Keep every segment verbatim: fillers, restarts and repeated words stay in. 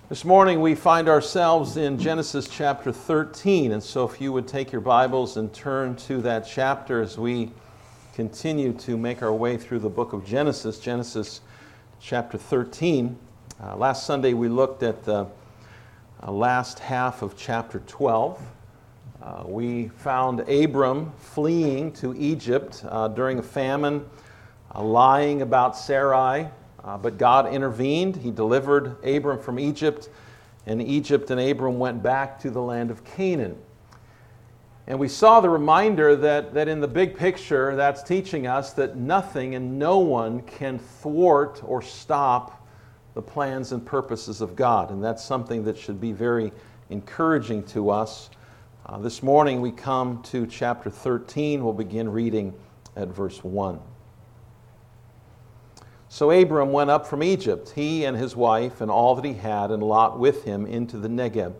This morning we find ourselves in Genesis chapter thirteen, and so if you would take your Bibles and turn to that chapter as we continue to make our way through the book of Genesis, Genesis chapter thirteen. Uh, last Sunday we looked at the uh, last half of chapter twelve. Uh, we found Abram fleeing to Egypt uh, during a famine, uh, lying about Sarai. Uh, but God intervened. He delivered Abram from Egypt, and Egypt and Abram went back to the land of Canaan. And we saw the reminder that, that in the big picture, that's teaching us that nothing and no one can thwart or stop the plans and purposes of God. And that's something that should be very encouraging to us. Uh, this morning we come to chapter thirteen. We'll begin reading at verse one. So Abram went up from Egypt, he and his wife and all that he had, and Lot with him, into the Negeb.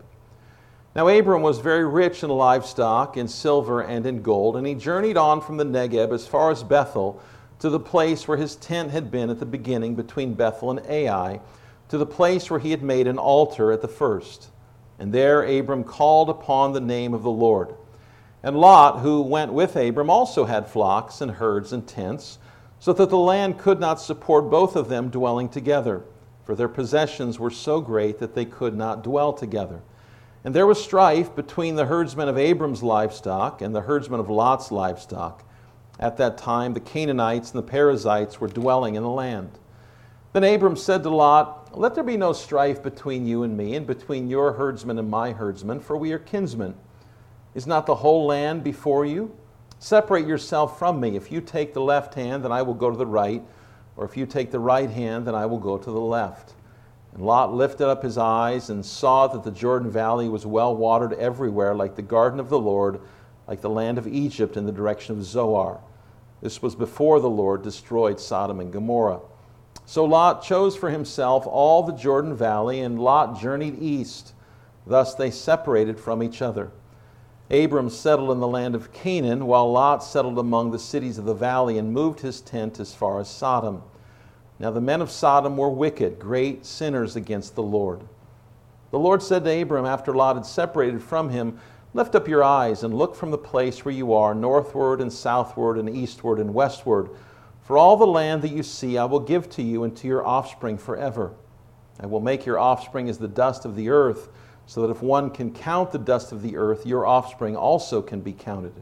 Now Abram was very rich in livestock, in silver and in gold, and he journeyed on from the Negeb as far as Bethel, to the place where his tent had been at the beginning between Bethel and Ai, to the place where he had made an altar at the first. And there Abram called upon the name of the Lord. And Lot, who went with Abram, also had flocks and herds and tents, so that the land could not support both of them dwelling together, for their possessions were so great that they could not dwell together. And there was strife between the herdsmen of Abram's livestock and the herdsmen of Lot's livestock. At that time the Canaanites and the Perizzites were dwelling in the land. Then Abram said to Lot, "Let there be no strife between you and me, and between your herdsmen and my herdsmen, for we are kinsmen. Is not the whole land before you? Separate yourself from me. If you take the left hand, then I will go to the right, or if you take the right hand, then I will go to the left." And Lot lifted up his eyes and saw that the Jordan Valley was well watered everywhere, like the garden of the Lord, like the land of Egypt in the direction of Zoar. This was before the Lord destroyed Sodom and Gomorrah. So Lot chose for himself all the Jordan Valley, and Lot journeyed east. Thus they separated from each other. Abram settled in the land of Canaan, while Lot settled among the cities of the valley and moved his tent as far as Sodom. Now the men of Sodom were wicked, great sinners against the Lord. The Lord said to Abram after Lot had separated from him, "Lift up your eyes and look from the place where you are, northward and southward and eastward and westward. For all the land that you see I will give to you and to your offspring forever. I will make your offspring as the dust of the earth, so that if one can count the dust of the earth, your offspring also can be counted.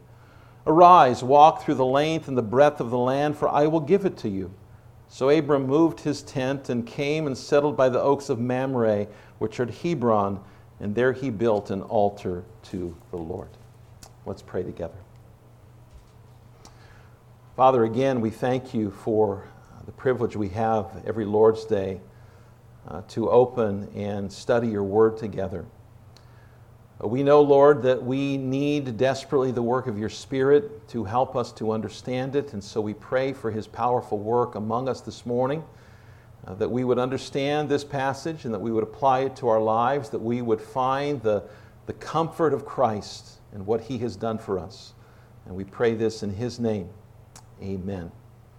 Arise, walk through the length and the breadth of the land, for I will give it to you." So Abram moved his tent and came and settled by the oaks of Mamre, which are at Hebron, and there he built an altar to the Lord. Let's pray together. Father, again, we thank you for the privilege we have every Lord's Day uh, to open and study your word together. We know, Lord, that we need desperately the work of your Spirit to help us to understand it, and so we pray for his powerful work among us this morning, uh, that we would understand this passage and that we would apply it to our lives, that we would find the, the comfort of Christ and what he has done for us. And we pray this in his name. Amen.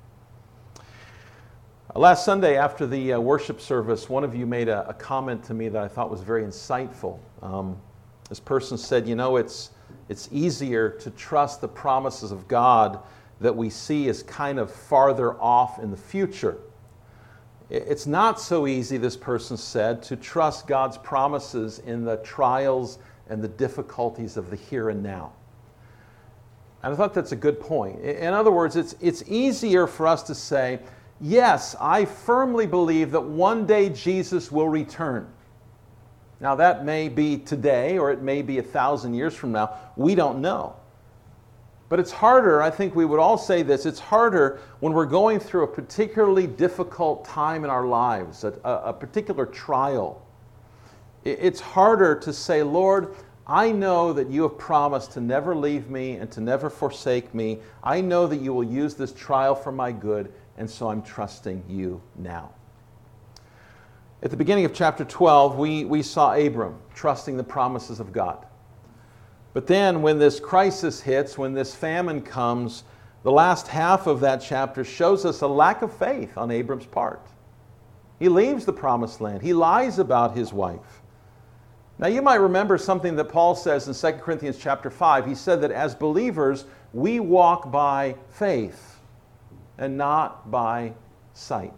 Uh, last Sunday after the uh, worship service, one of you made a, a comment to me that I thought was very insightful. Um, This person said, you know, it's it's easier to trust the promises of God that we see as kind of farther off in the future. It's not so easy, this person said, to trust God's promises in the trials and the difficulties of the here and now. And I thought that's a good point. In other words, it's it's easier for us to say, yes, I firmly believe that one day Jesus will return. Now that may be today, or it may be a thousand years from now. We don't know. But it's harder, I think we would all say this, it's harder when we're going through a particularly difficult time in our lives, a, a particular trial. It's harder to say, Lord, I know that you have promised to never leave me and to never forsake me. I know that you will use this trial for my good, and so I'm trusting you now. At the beginning of chapter twelve, we, we saw Abram trusting the promises of God. But then when this crisis hits, when this famine comes, the last half of that chapter shows us a lack of faith on Abram's part. He leaves the promised land. He lies about his wife. Now you might remember something that Paul says in Second Corinthians chapter five. He said that as believers, we walk by faith and not by sight.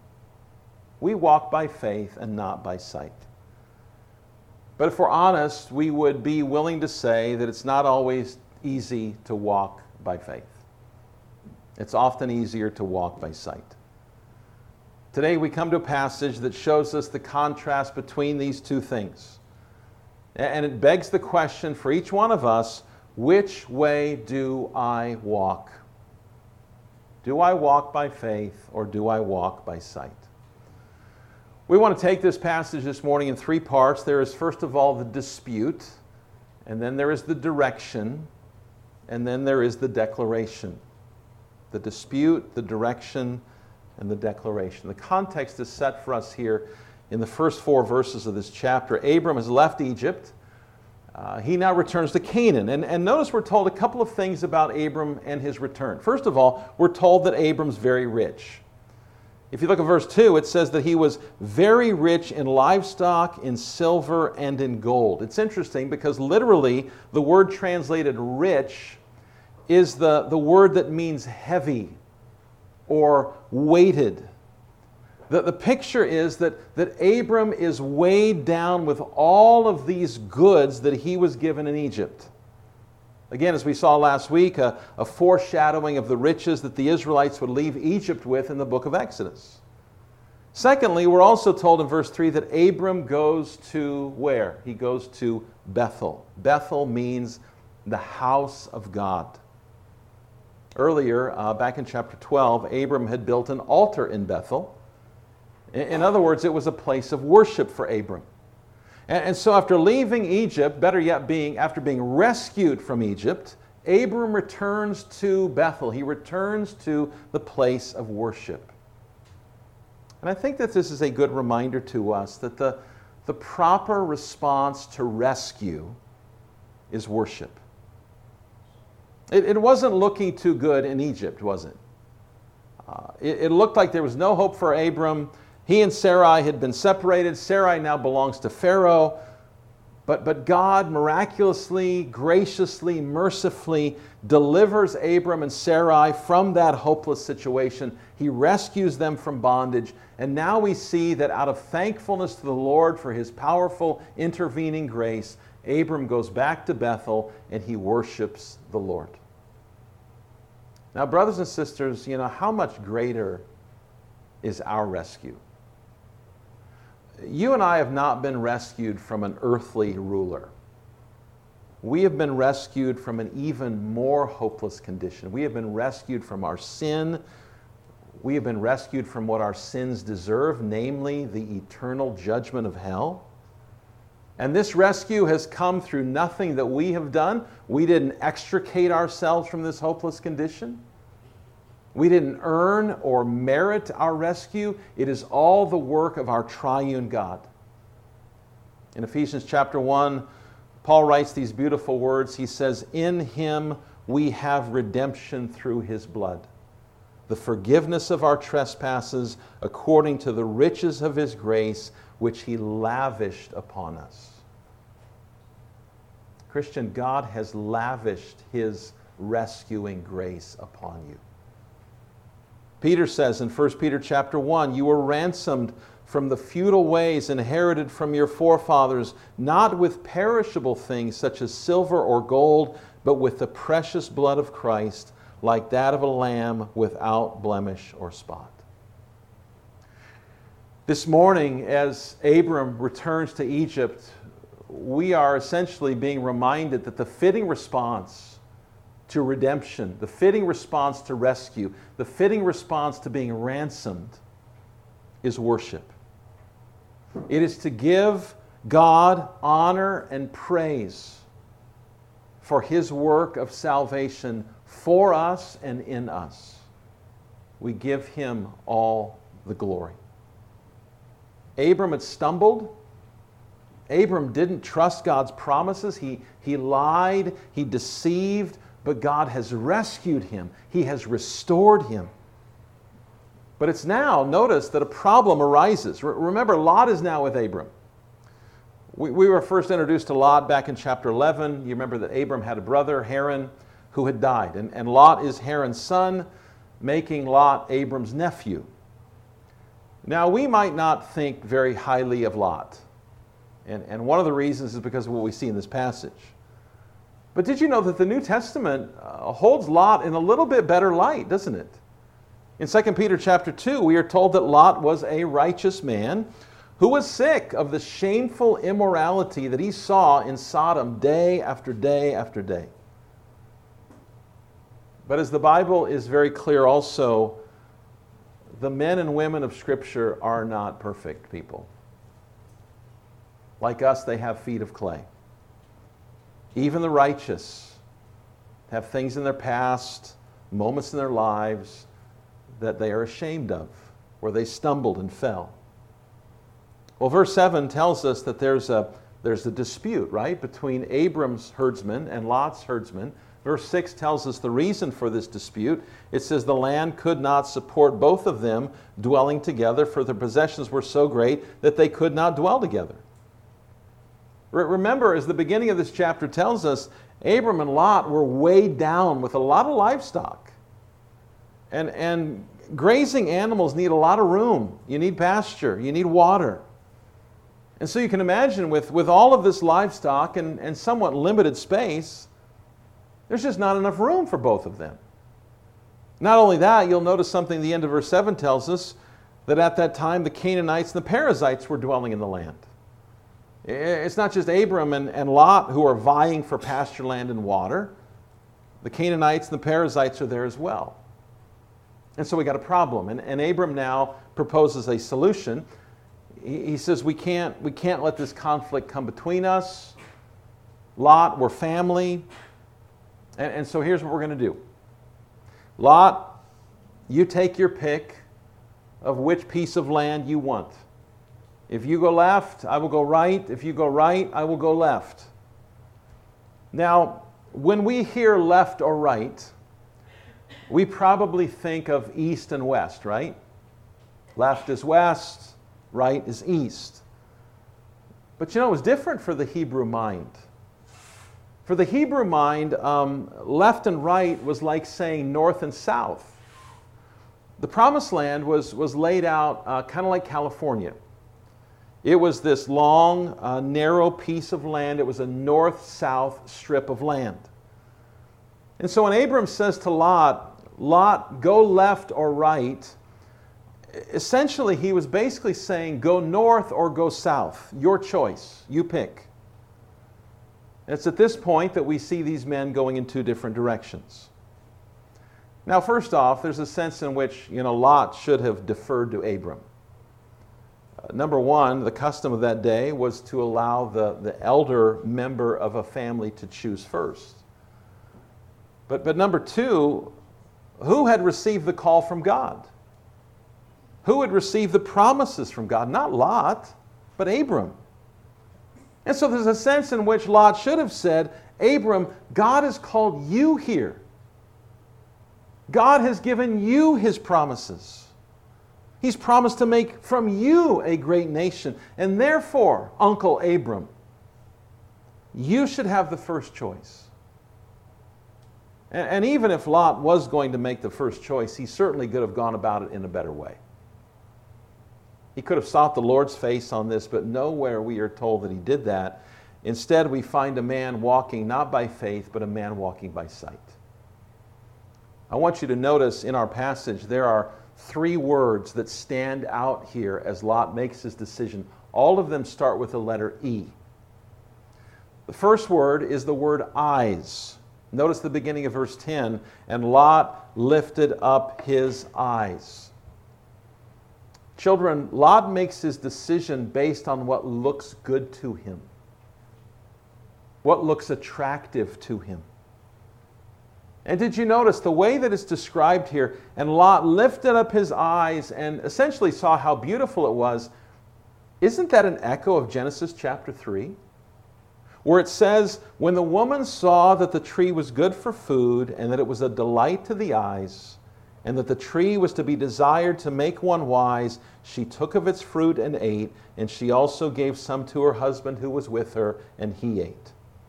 We walk by faith and not by sight. But if we're honest, we would be willing to say that it's not always easy to walk by faith. It's often easier to walk by sight. Today we come to a passage that shows us the contrast between these two things. And it begs the question for each one of us, which way do I walk? Do I walk by faith or do I walk by sight? We want to take this passage this morning in three parts. There is first of all the dispute, and then there is the direction, and then there is the declaration. The dispute, the direction, and the declaration. The context is set for us here in the first four verses of this chapter. Abram has left Egypt. Uh, he now returns to Canaan. And, and notice we're told a couple of things about Abram and his return. First of all, we're told that Abram's very rich. If you look at verse two, it says that he was very rich in livestock, in silver, and in gold. It's interesting because literally the word translated rich is the, the word that means heavy or weighted. The, the picture is that, that Abram is weighed down with all of these goods that he was given in Egypt. Again, as we saw last week, a, a foreshadowing of the riches that the Israelites would leave Egypt with in the book of Exodus. Secondly, we're also told in verse three that Abram goes to where? He goes to Bethel. Bethel means the house of God. Earlier, uh, back in chapter twelve, Abram had built an altar in Bethel. In, in other words, it was a place of worship for Abram. And, and so after leaving Egypt, better yet, being after being rescued from Egypt, Abram returns to Bethel. He returns to the place of worship. And I think that this is a good reminder to us that the, the proper response to rescue is worship. It, it wasn't looking too good in Egypt, was it? Uh, it? It looked like there was no hope for Abram. He and Sarai had been separated. Sarai now belongs to Pharaoh. But, but God miraculously, graciously, mercifully delivers Abram and Sarai from that hopeless situation. He rescues them from bondage. And now we see that out of thankfulness to the Lord for His powerful intervening grace, Abram goes back to Bethel and he worships the Lord. Now, brothers and sisters, you know, how much greater is our rescue? You and I have not been rescued from an earthly ruler. We have been rescued from an even more hopeless condition. We have been rescued from our sin. We have been rescued from what our sins deserve, namely the eternal judgment of hell. And this rescue has come through nothing that we have done. We didn't extricate ourselves from this hopeless condition. We didn't earn or merit our rescue. It is all the work of our triune God. In Ephesians chapter one, Paul writes these beautiful words. He says, "In Him we have redemption through His blood, the forgiveness of our trespasses according to the riches of His grace, which He lavished upon us." Christian, God has lavished His rescuing grace upon you. Peter says in First Peter chapter one, "You were ransomed from the futile ways inherited from your forefathers, not with perishable things such as silver or gold, but with the precious blood of Christ, like that of a lamb without blemish or spot." This morning, as Abram returns to Egypt, we are essentially being reminded that the fitting response to redemption, the fitting response to rescue, the fitting response to being ransomed is worship. It is to give God honor and praise for His work of salvation for us and in us. We give Him all the glory. Abram had stumbled. Abram didn't trust God's promises. He, he lied, he deceived, but God has rescued him. He has restored him. But it's now, notice that a problem arises. Re- remember, Lot is now with Abram. We, we were first introduced to Lot back in chapter eleven. You remember that Abram had a brother, Haran, who had died. And, and Lot is Haran's son, making Lot Abram's nephew. Now, we might not think very highly of Lot. And, and one of the reasons is because of what we see in this passage. But did you know that the New Testament uh, holds Lot in a little bit better light, doesn't it? In Second Peter chapter two, we are told that Lot was a righteous man who was sick of the shameful immorality that he saw in Sodom day after day after day. But as the Bible is very clear also, the men and women of Scripture are not perfect people. Like us, they have feet of clay. Even the righteous have things in their past, moments in their lives that they are ashamed of, where they stumbled and fell. Well, verse seven tells us that there's a, there's a dispute, right, between Abram's herdsmen and Lot's herdsmen. Verse six tells us the reason for this dispute. It says the land could not support both of them dwelling together, for their possessions were so great that they could not dwell together. Re- remember, as the beginning of this chapter tells us, Abram and Lot were weighed down with a lot of livestock. And, and grazing animals need a lot of room. You need pasture. You need water. And so you can imagine with, with all of this livestock and, and somewhat limited space, there's just not enough room for both of them. Not only that, you'll notice something the end of verse seven tells us, that at that time the Canaanites and the Perizzites were dwelling in the land. It's not just Abram and, and Lot who are vying for pasture land and water. The Canaanites and the Perizzites are there as well. And so we got a problem. And, and Abram now proposes a solution. He, he says, we can't, we can't let this conflict come between us. Lot, we're family. And, and so here's what we're going to do. Lot, you take your pick of which piece of land you want. If you go left, I will go right. If you go right, I will go left. Now, when we hear left or right, we probably think of east and west, right? Left is west, right is east. But you know, it was different for the Hebrew mind. For the Hebrew mind, um, left and right was like saying north and south. The Promised Land was, was laid out uh, kind of like California. It was this long, uh, narrow piece of land. It was a north-south strip of land. And so when Abram says to Lot, Lot, go left or right, essentially he was basically saying, go north or go south. Your choice. You pick. It's at this point that we see these men going in two different directions. Now, first off, there's a sense in which, you know, Lot should have deferred to Abram. Uh, number one, the custom of that day was to allow the, the elder member of a family to choose first. But, but number two, who had received the call from God? Who had received the promises from God? Not Lot, but Abram. And so there's a sense in which Lot should have said, Abram, God has called you here. God has given you His promises. He's promised to make from you a great nation. And therefore, Uncle Abram, you should have the first choice. And, and even if Lot was going to make the first choice, he certainly could have gone about it in a better way. He could have sought the Lord's face on this, but nowhere we are told that he did that. Instead, we find a man walking not by faith, but a man walking by sight. I want you to notice in our passage there are three words that stand out here as Lot makes his decision. All of them start with the letter E. The first word is the word eyes. Notice the beginning of verse ten, and Lot lifted up his eyes. Children, Lot makes his decision based on what looks good to him, what looks attractive to him. And did you notice the way that it's described here? And Lot lifted up his eyes and essentially saw how beautiful it was. Isn't that an echo of Genesis chapter three? Where it says, when the woman saw that the tree was good for food and that it was a delight to the eyes and that the tree was to be desired to make one wise, she took of its fruit and ate, and she also gave some to her husband who was with her, and he ate.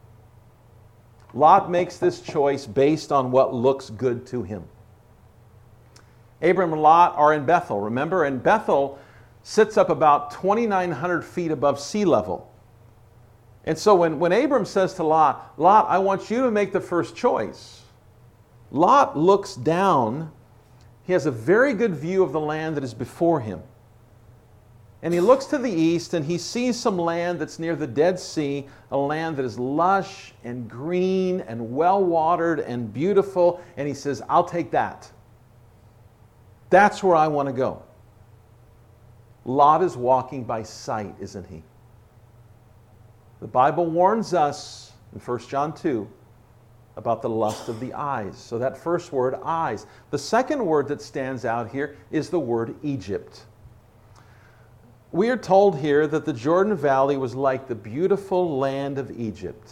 Lot makes this choice based on what looks good to him. Abram and Lot are in Bethel, remember? And Bethel sits up about twenty-nine hundred feet above sea level. And so when, when Abram says to Lot, Lot, I want you to make the first choice, Lot looks down. He has a very good view of the land that is before him. And he looks to the east and he sees some land that's near the Dead Sea, a land that is lush and green and well-watered and beautiful. And he says, I'll take that. That's where I want to go. Lot is walking by sight, isn't he? The Bible warns us in First John two about the lust of the eyes. So that first word, eyes. The second word that stands out here is the word Egypt. We are told here that the Jordan Valley was like the beautiful land of Egypt.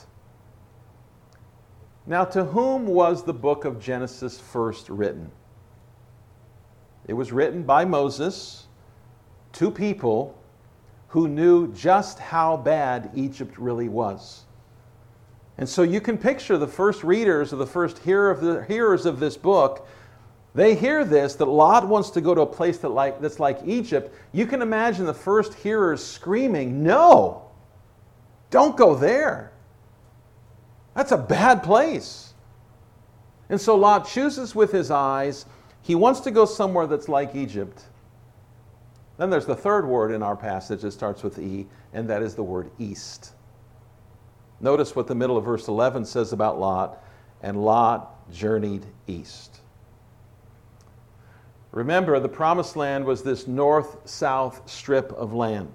Now, to whom was the book of Genesis first written? It was written by Moses to people who knew just how bad Egypt really was. And so you can picture the first readers or the first hearer of the, hearers of this book. They hear this, that Lot wants to go to a place that like, that's like Egypt. You can imagine the first hearers screaming, no, don't go there. That's a bad place. And so Lot chooses with his eyes. He wants to go somewhere that's like Egypt. Then there's the third word in our passage that starts with E, and that is the word east. Notice what the middle of verse eleven says about Lot, and Lot journeyed east. Remember, the promised land was this north-south strip of land.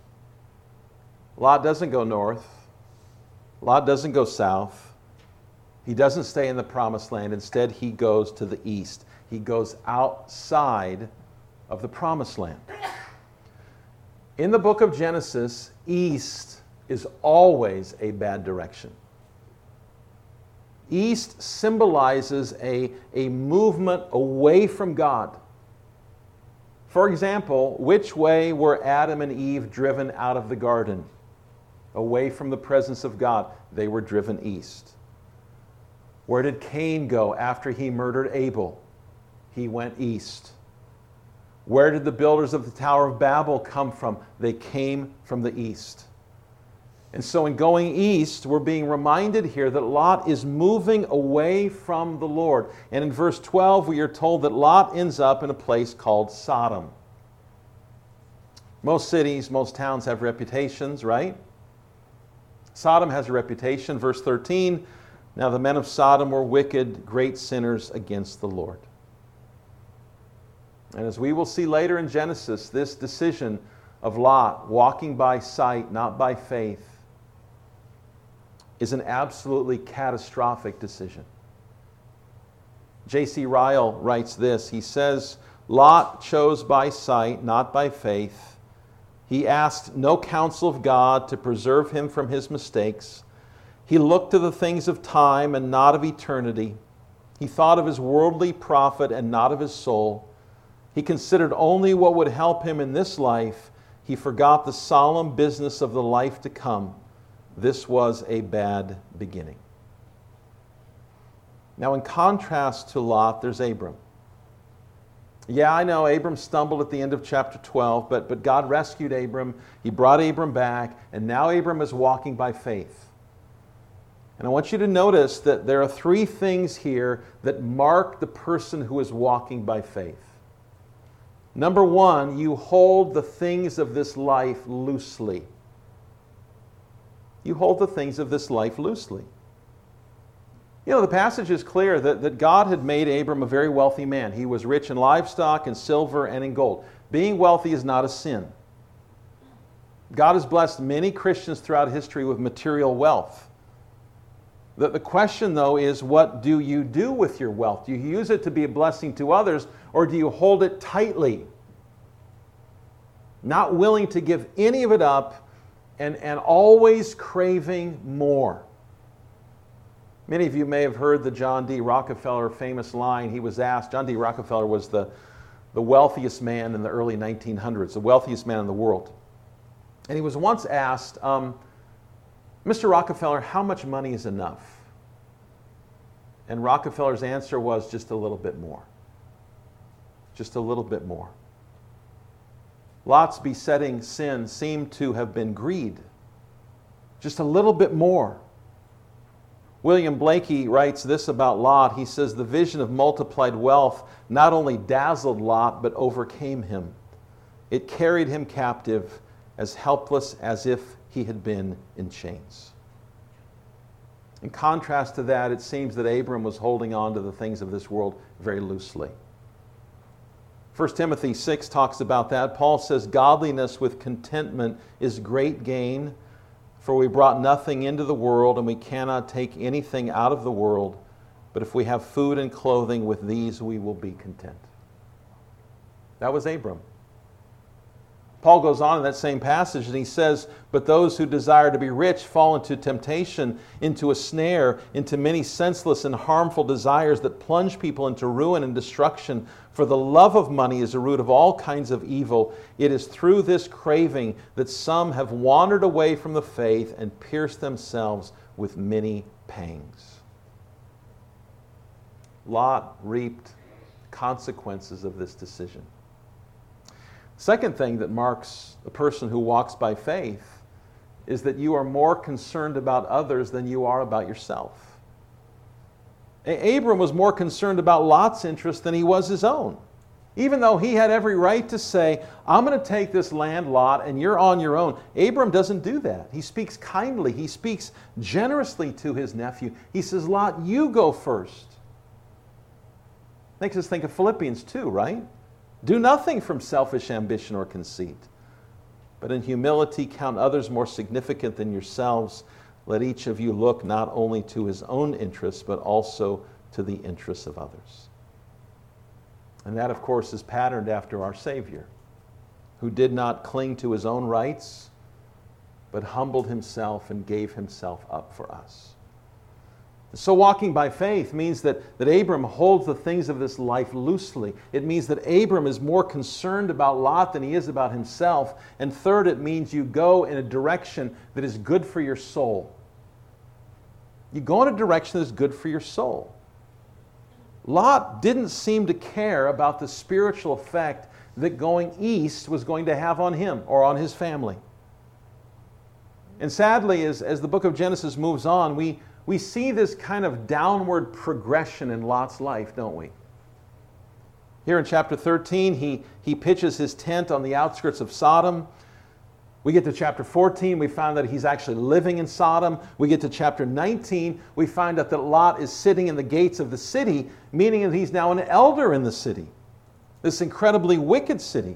Lot doesn't go north. Lot doesn't go south. He doesn't stay in the promised land. Instead, he goes to the east. He goes outside of the promised land. In the book of Genesis, east is always a bad direction. East symbolizes a, a movement away from God. For example, which way were Adam and Eve driven out of the garden? Away from the presence of God. They were driven east. Where did Cain go after he murdered Abel? He went east. Where did the builders of the Tower of Babel come from? They came from the east. And so in going east, we're being reminded here that Lot is moving away from the Lord. And in verse twelve, we are told that Lot ends up in a place called Sodom. Most cities, most towns have reputations, right? Sodom has a reputation. Verse thirteen, now the men of Sodom were wicked, great sinners against the Lord. And as we will see later in Genesis, this decision of Lot walking by sight, not by faith, is an absolutely catastrophic decision. J C Ryle writes this. He says, Lot chose by sight, not by faith. He asked no counsel of God to preserve him from his mistakes. He looked to the things of time and not of eternity. He thought of his worldly profit and not of his soul. He considered only what would help him in this life. He forgot the solemn business of the life to come. This was a bad beginning. Now, in contrast to Lot, there's Abram. Yeah, I know Abram stumbled at the end of chapter twelve, but, but God rescued Abram. He brought Abram back, and now Abram is walking by faith. And I want you to notice that there are three things here that mark the person who is walking by faith. Number one, you hold the things of this life loosely. You hold the things of this life loosely. You know, the passage is clear that, that God had made Abram a very wealthy man. He was rich in livestock and silver and in gold. Being wealthy is not a sin. God has blessed many Christians throughout history with material wealth. The, the question, though, is what do you do with your wealth? Do you use it to be a blessing to others, or do you hold it tightly? Not willing to give any of it up, and, and always craving more. Many of you may have heard the John D. Rockefeller famous line. He was asked, John D. Rockefeller was the, the wealthiest man in the early nineteen hundreds, the wealthiest man in the world. And he was once asked, um, Mister Rockefeller, how much money is enough? And Rockefeller's answer was just a little bit more. Just a little bit more. Lot's besetting sin seemed to have been greed. Just a little bit more. William Blakey writes this about Lot. He says, the vision of multiplied wealth not only dazzled Lot, but overcame him. It carried him captive, as helpless as if he had been in chains. In contrast to that, it seems that Abram was holding on to the things of this world very loosely. First Timothy six talks about that. Paul says, godliness with contentment is great gain, for we brought nothing into the world, and we cannot take anything out of the world. But if we have food and clothing, with these we will be content. That was Abram. Paul goes on in that same passage and he says, but those who desire to be rich fall into temptation, into a snare, into many senseless and harmful desires that plunge people into ruin and destruction. For the love of money is the root of all kinds of evil. It is through this craving that some have wandered away from the faith and pierced themselves with many pangs. Lot reaped consequences of this decision. Second thing that marks a person who walks by faith is that you are more concerned about others than you are about yourself. Abram was more concerned about Lot's interest than he was his own. Even though he had every right to say, I'm going to take this land, Lot, and you're on your own. Abram doesn't do that. He speaks kindly. He speaks generously to his nephew. He says, Lot, you go first. Makes us think of Philippians two, right? Do nothing from selfish ambition or conceit, but in humility count others more significant than yourselves. Let each of you look not only to his own interests, but also to the interests of others. And that, of course, is patterned after our Savior, who did not cling to his own rights, but humbled himself and gave himself up for us. So walking by faith means that, that Abram holds the things of this life loosely. It means that Abram is more concerned about Lot than he is about himself. And third, it means you go in a direction that is good for your soul. You go in a direction that is good for your soul. Lot didn't seem to care about the spiritual effect that going east was going to have on him or on his family. And sadly, as, as the book of Genesis moves on, we We see this kind of downward progression in Lot's life, don't we? Here in chapter thirteen, he, he pitches his tent on the outskirts of Sodom. We get to chapter fourteen, we find that he's actually living in Sodom. We get to chapter nineteen, we find out that Lot is sitting in the gates of the city, meaning that he's now an elder in the city. This incredibly wicked city.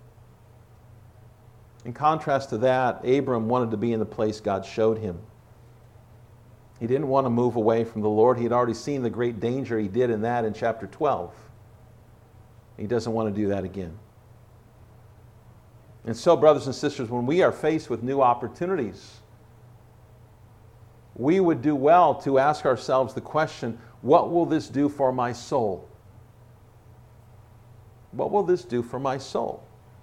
In contrast to that, Abram wanted to be in the place God showed him. He didn't want to move away from the Lord. He had already seen the great danger he did in that in chapter twelve. He doesn't want to do that again. And so, brothers and sisters, when we are faced with new opportunities, we would do well to ask ourselves the question, what will this do for my soul? What will this do for my soul?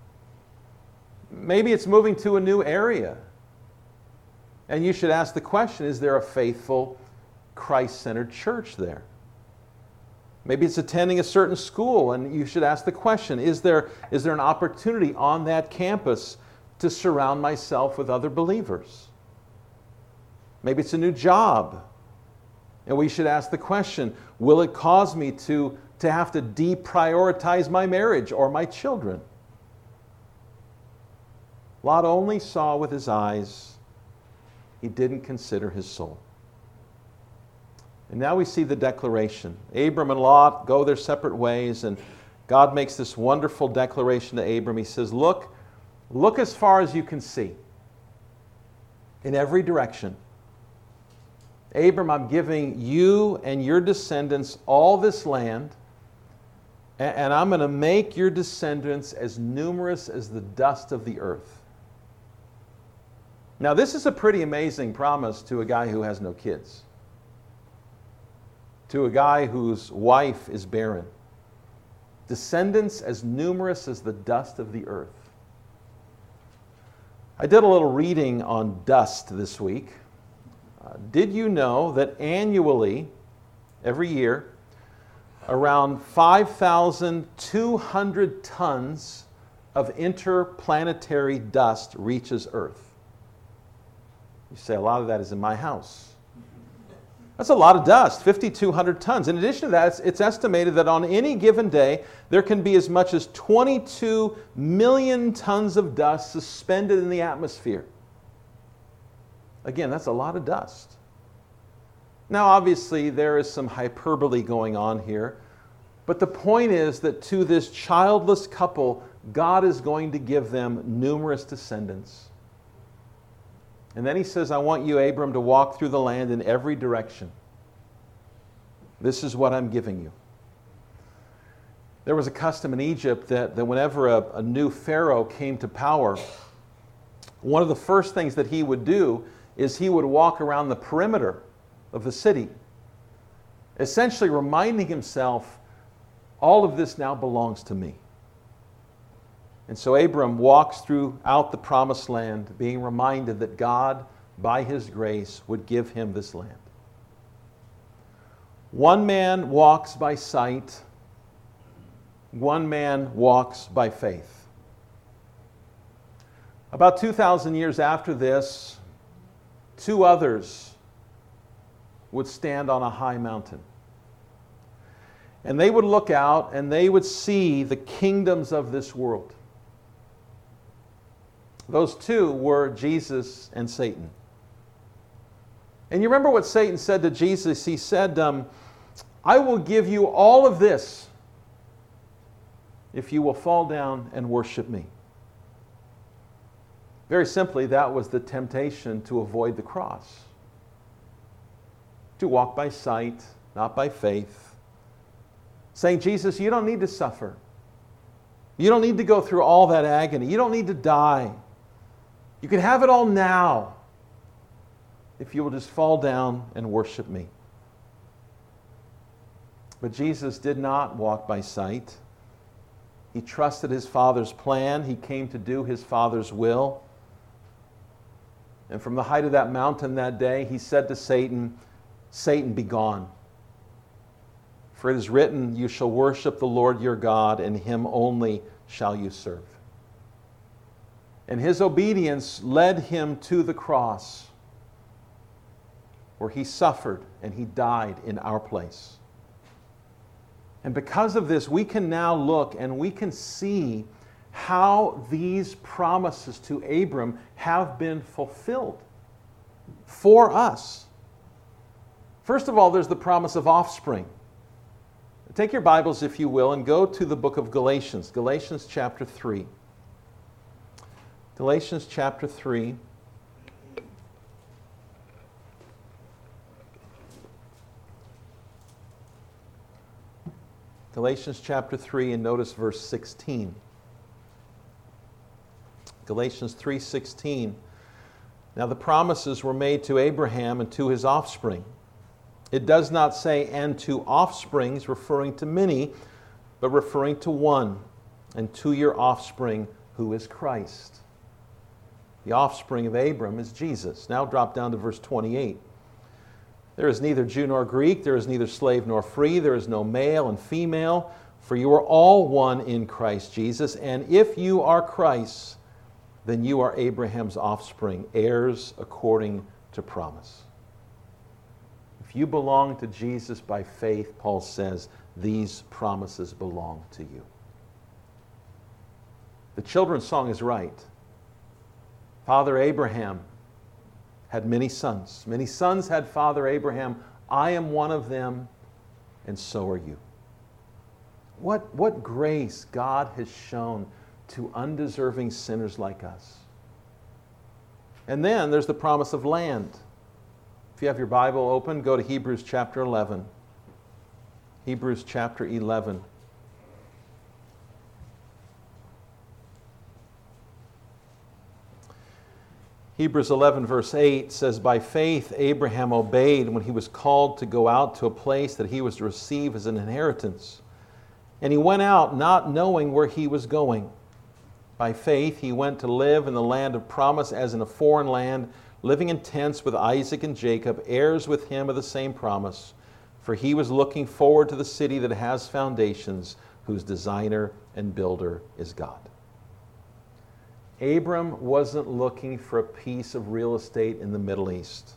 Maybe it's moving to a new area. And you should ask the question, is there a faithful, Christ-centered church there? Maybe it's attending a certain school, and you should ask the question, is there, is there an opportunity on that campus to surround myself with other believers? Maybe it's a new job, and we should ask the question, will it cause me to, to have to deprioritize my marriage or my children? Lot only saw with his eyes. He didn't consider his soul. And now we see the declaration. Abram and Lot go their separate ways, and God makes this wonderful declaration to Abram. He says, look, look as far as you can see, in every direction. Abram, I'm giving you and your descendants all this land, and I'm going to make your descendants as numerous as the dust of the earth. Now, this is a pretty amazing promise to a guy who has no kids. to a guy whose wife is barren. Descendants as numerous as the dust of the earth. I did a little reading on dust this week. Uh, did you know that annually, every year, around five thousand two hundred tons of interplanetary dust reaches Earth? You say, a lot of that is in my house. That's a lot of dust, five thousand two hundred tons. In addition to that, it's, it's estimated that on any given day, there can be as much as twenty-two million tons of dust suspended in the atmosphere. Again, that's a lot of dust. Now, obviously, there is some hyperbole going on here, but the point is that to this childless couple, God is going to give them numerous descendants. And then he says, I want you, Abram, to walk through the land in every direction. This is what I'm giving you. There was a custom in Egypt that, that whenever a, a new pharaoh came to power, one of the first things that he would do is he would walk around the perimeter of the city, essentially reminding himself, all of this now belongs to me. And so Abram walks throughout the promised land, being reminded that God, by his grace, would give him this land. One man walks by sight, one man walks by faith. About two thousand years after this, two others would stand on a high mountain. And they would look out and they would see the kingdoms of this world. Those two were Jesus and Satan. And you remember what Satan said to Jesus? He said, um, I will give you all of this if you will fall down and worship me. Very simply, that was the temptation to avoid the cross. To walk by sight, not by faith. Saying, Jesus, you don't need to suffer. You don't need to go through all that agony. You don't need to die. You can have it all now if you will just fall down and worship me. But Jesus did not walk by sight. He trusted his Father's plan. He came to do his Father's will. And from the height of that mountain that day, he said to Satan, Satan, be gone. For it is written, you shall worship the Lord your God, and him only shall you serve. And his obedience led him to the cross, where he suffered and he died in our place. And because of this, we can now look and we can see how these promises to Abram have been fulfilled for us. First of all, there's the promise of offspring. Take your Bibles, if you will, and go to the book of Galatians, Galatians chapter three. Galatians chapter three. Galatians chapter three, and notice verse sixteen. Galatians three sixteen. Now the promises were made to Abraham and to his offspring. It does not say, and to offsprings, referring to many, but referring to one, and to your offspring, who is Christ. The offspring of Abram is Jesus. Now drop down to verse twenty-eight. There is neither Jew nor Greek, there is neither slave nor free, there is no male and female, for you are all one in Christ Jesus. And if you are Christ's, then you are Abraham's offspring, heirs according to promise. If you belong to Jesus by faith, Paul says, these promises belong to you. The children's song is right. Father Abraham had many sons. Many sons had Father Abraham. I am one of them, and so are you. What, what grace God has shown to undeserving sinners like us. And then there's the promise of land. If you have your Bible open, go to Hebrews chapter eleven. Hebrews chapter eleven. Hebrews eleven verse eight says, "By faith Abraham obeyed when he was called to go out to a place that he was to receive as an inheritance. And he went out not knowing where he was going. By faith he went to live in the land of promise as in a foreign land, living in tents with Isaac and Jacob, heirs with him of the same promise. For he was looking forward to the city that has foundations, whose designer and builder is God." Abram wasn't looking for a piece of real estate in the Middle East.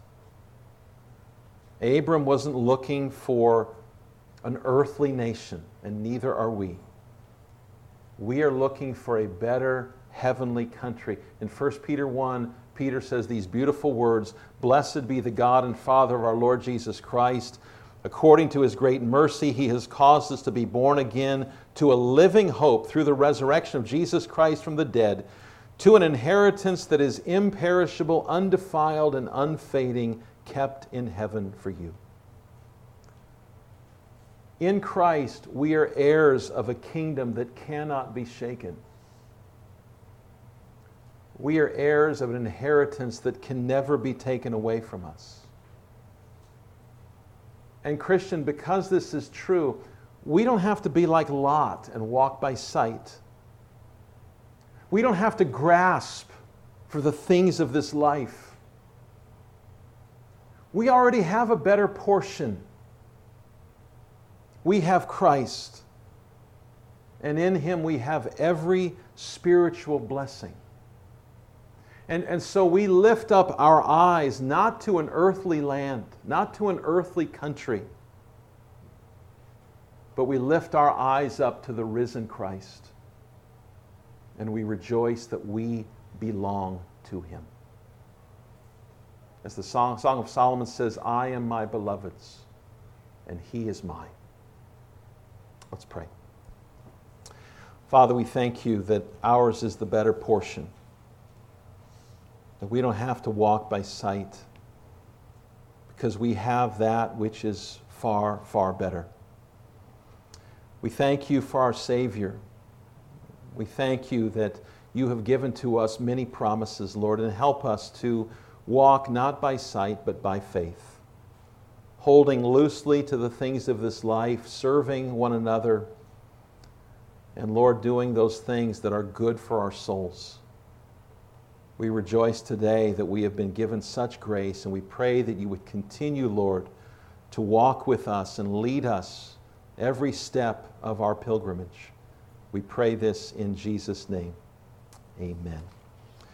Abram wasn't looking for an earthly nation, and neither are we. We are looking for a better heavenly country. In First Peter one, Peter says these beautiful words, "Blessed be the God and Father of our Lord Jesus Christ. According to his great mercy, he has caused us to be born again to a living hope through the resurrection of Jesus Christ from the dead, to an inheritance that is imperishable, undefiled, and unfading, kept in heaven for you." In Christ, we are heirs of a kingdom that cannot be shaken. We are heirs of an inheritance that can never be taken away from us. And Christian, because this is true, we don't have to be like Lot and walk by sight. We don't have to grasp for the things of this life. We already have a better portion. We have Christ, and in him we have every spiritual blessing. And, and so we lift up our eyes not to an earthly land, not to an earthly country, but we lift our eyes up to the risen Christ, and we rejoice that we belong to him. As the Song, Song of Solomon says, "I am my beloved's, and he is mine." Let's pray. Father, we thank you that ours is the better portion, that we don't have to walk by sight because we have that which is far, far better. We thank you for our Savior. We thank you that you have given to us many promises, Lord, and help us to walk not by sight but by faith, holding loosely to the things of this life, serving one another, and Lord, doing those things that are good for our souls. We rejoice today that we have been given such grace, and we pray that you would continue, Lord, to walk with us and lead us every step of our pilgrimage. We pray this in Jesus' name. Amen.